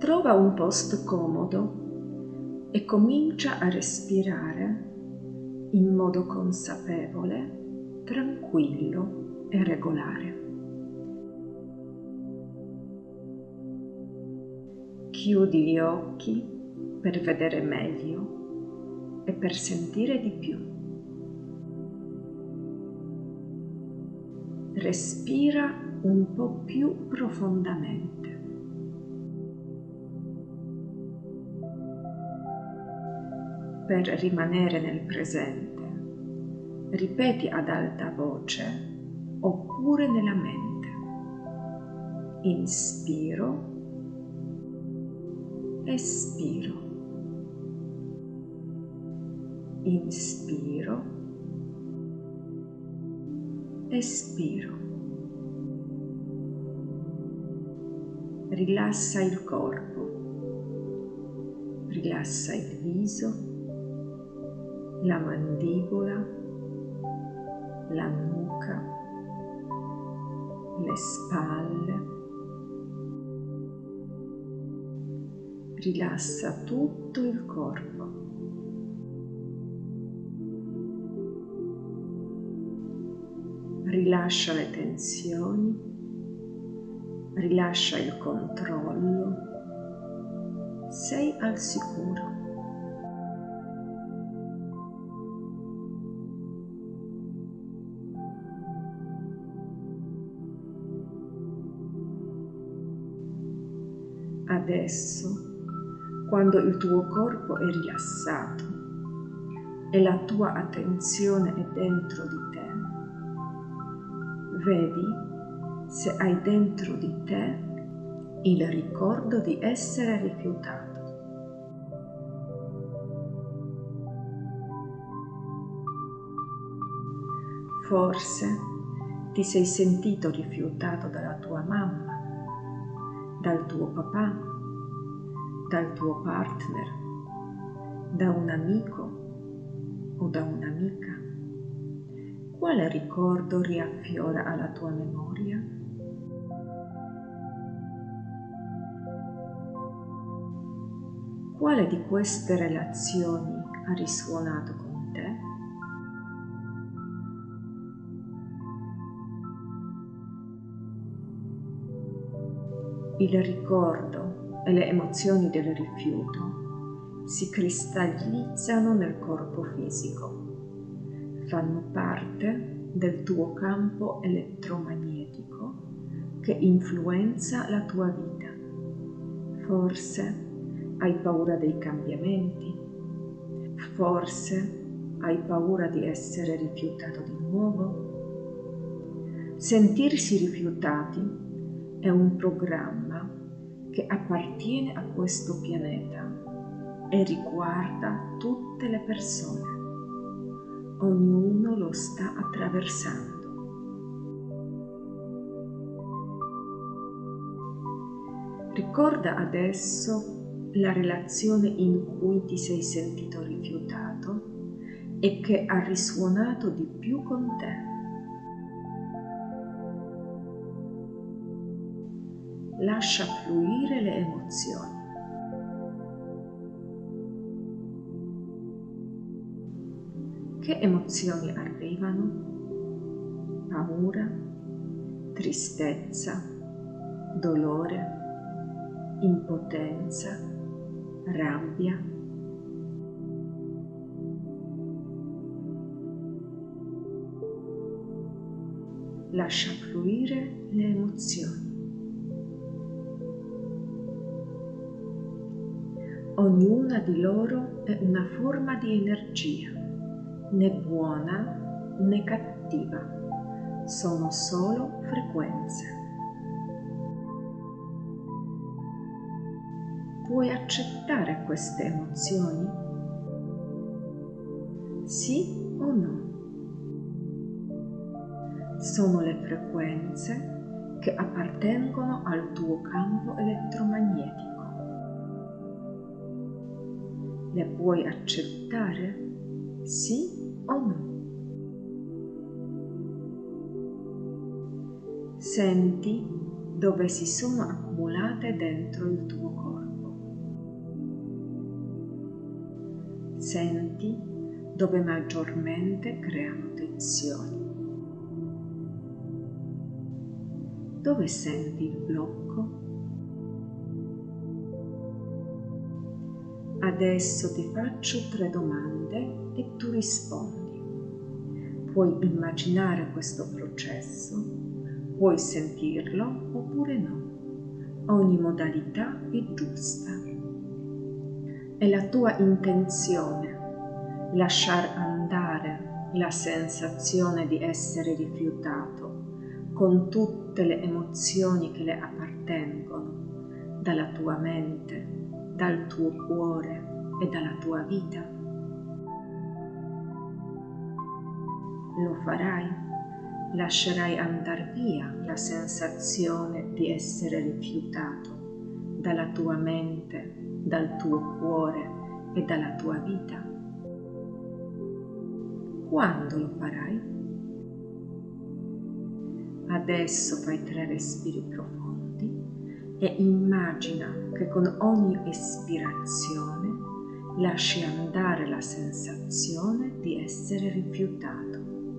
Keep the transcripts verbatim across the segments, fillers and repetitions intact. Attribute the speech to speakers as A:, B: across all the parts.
A: Trova un posto comodo e comincia a respirare in modo consapevole, tranquillo e regolare. Chiudi gli occhi per vedere meglio e per sentire di più. Respira un po' più profondamente. Per rimanere nel presente, ripeti ad alta voce oppure nella mente: inspiro, espiro, inspiro, espiro. Rilassa il corpo, rilassa il viso, la mandibola, la nuca, le spalle. Rilassa tutto il corpo. Rilascia le tensioni, rilascia il controllo. Sei al sicuro. Adesso, quando il tuo corpo è rilassato e la tua attenzione è dentro di te, vedi se hai dentro di te il ricordo di essere rifiutato. Forse ti sei sentito rifiutato dalla tua mamma, dal tuo papà, dal tuo partner, da un amico o da un'amica. Quale ricordo riaffiora alla tua memoria? Quale di queste relazioni ha risuonato con te? Il ricordo e le emozioni del rifiuto si cristallizzano nel corpo fisico, fanno parte del tuo campo elettromagnetico che influenza la tua vita. Forse hai paura dei cambiamenti, forse hai paura di essere rifiutato di nuovo. Sentirsi rifiutati è un programma che appartiene a questo pianeta e riguarda tutte le persone. Ognuno lo sta attraversando. Ricorda adesso la relazione in cui ti sei sentito rifiutato e che ha risuonato di più con te. Lascia fluire le emozioni. Che emozioni arrivano? Paura, tristezza, dolore, impotenza, rabbia. Lascia fluire le emozioni. Ognuna di loro è una forma di energia, né buona né cattiva, sono solo frequenze. Puoi accettare queste emozioni? Sì o no? Sono le frequenze che appartengono al tuo campo elettromagnetico. Le puoi accettare? Sì o no? Senti dove si sono accumulate dentro il tuo corpo. Senti dove maggiormente creano tensioni. Dove senti il blocco? Adesso ti faccio tre domande e tu rispondi. Puoi immaginare questo processo, puoi sentirlo oppure no. Ogni modalità è giusta. È la tua intenzione lasciar andare la sensazione di essere rifiutato con tutte le emozioni che le appartengono, dalla tua mente, dal tuo cuore e dalla tua vita? Lo farai? Lascerai andar via la sensazione di essere rifiutato dalla tua mente, dal tuo cuore e dalla tua vita? Quando lo farai? Adesso fai tre respiri profondi e immagina che con ogni espirazione lasci andare la sensazione di essere rifiutato.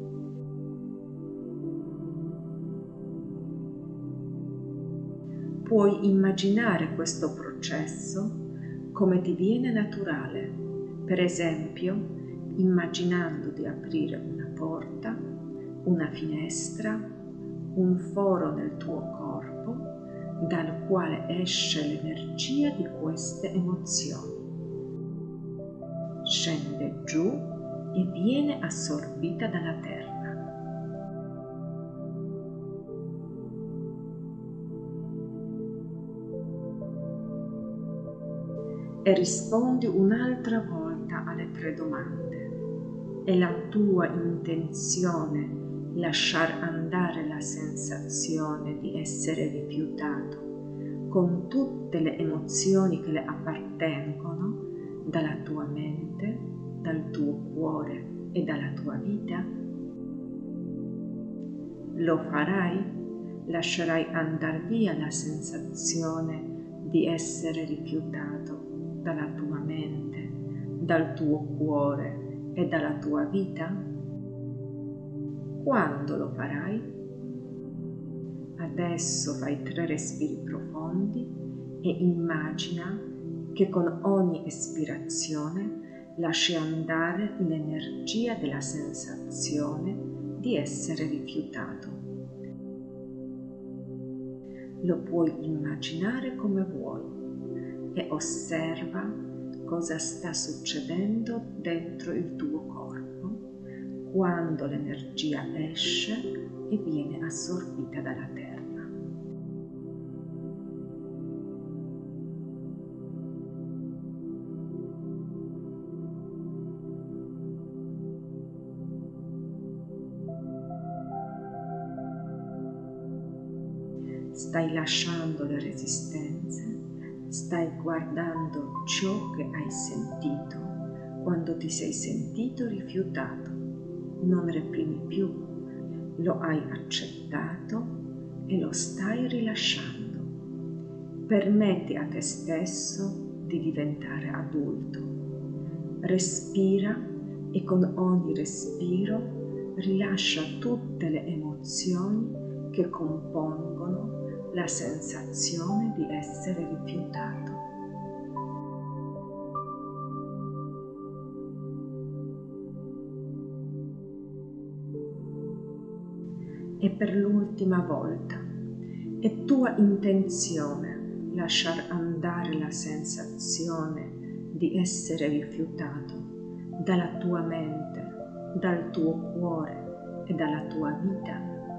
A: Puoi immaginare questo processo come ti viene naturale, per esempio immaginando di aprire una porta, una finestra, un foro nel tuo corpo dal quale esce l'energia di queste emozioni. Scende giù e viene assorbita dalla terra. E rispondi un'altra volta alle tre domande. È la tua intenzione lasciar andare la sensazione di essere rifiutato con tutte le emozioni che le appartengono dalla tua mente, dal tuo cuore e dalla tua vita? Lo farai? Lascerai andar via la sensazione di essere rifiutato dalla tua mente, dal tuo cuore e dalla tua vita? Quando lo farai? Adesso fai tre respiri profondi e immagina che con ogni espirazione lasci andare l'energia della sensazione di essere rifiutato. Lo puoi immaginare come vuoi e osserva cosa sta succedendo dentro il tuo corpo quando l'energia esce e viene assorbita dalla terra. Stai lasciando le resistenze, stai guardando ciò che hai sentito quando ti sei sentito rifiutato. Non reprimi più, lo hai accettato e lo stai rilasciando. Permetti a te stesso di diventare adulto. Respira e con ogni respiro rilascia tutte le emozioni che compongono la sensazione di essere rifiutato. E per l'ultima volta, è tua intenzione lasciar andare la sensazione di essere rifiutato dalla tua mente, dal tuo cuore e dalla tua vita?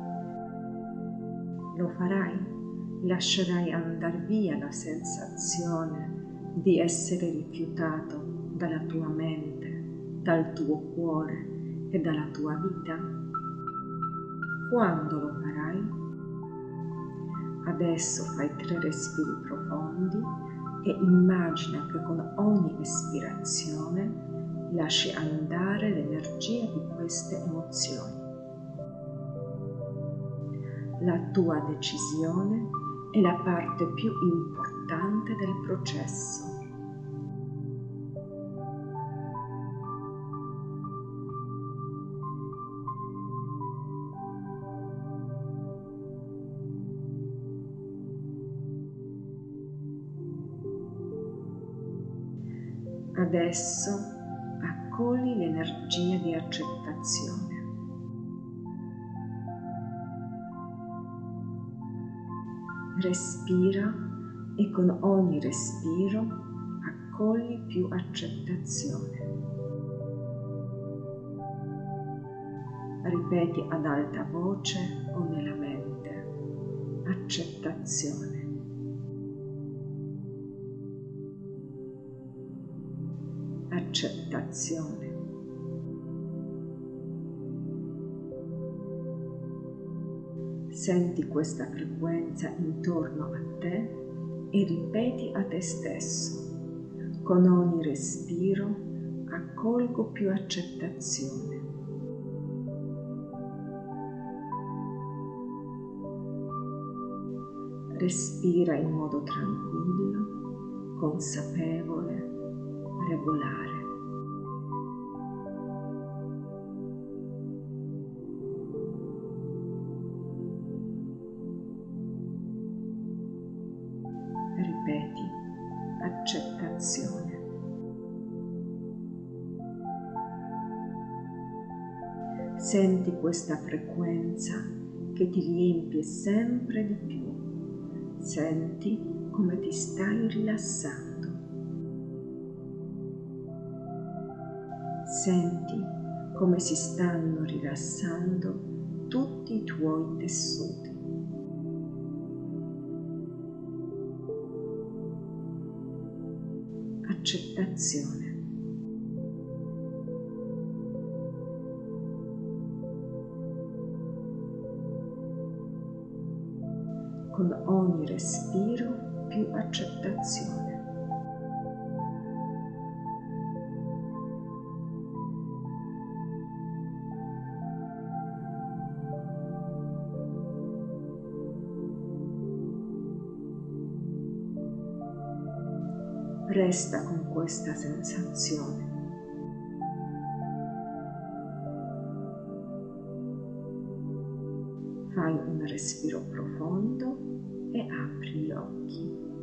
A: Lo farai? Lascerai andar via la sensazione di essere rifiutato dalla tua mente, dal tuo cuore e dalla tua vita? Quando lo farai? Adesso fai tre respiri profondi e immagina che con ogni espirazione lasci andare l'energia di queste emozioni. La tua decisione è la parte più importante del processo. Adesso accogli l'energia di accettazione. Respira e con ogni respiro accogli più accettazione. Ripeti ad alta voce o nella mente: accettazione. Accettazione. Senti questa frequenza intorno a te e ripeti a te stesso: con ogni respiro accolgo più accettazione. Respira in modo tranquillo, consapevole, regolare. Ripeti: accettazione. Senti questa frequenza che ti riempie sempre di più. Senti come ti stai rilassando. Senti come si stanno rilassando tutti i tuoi tessuti. Accettazione. Con ogni respiro più accettazione. Resta con questa sensazione. Fai un respiro profondo e apri gli occhi.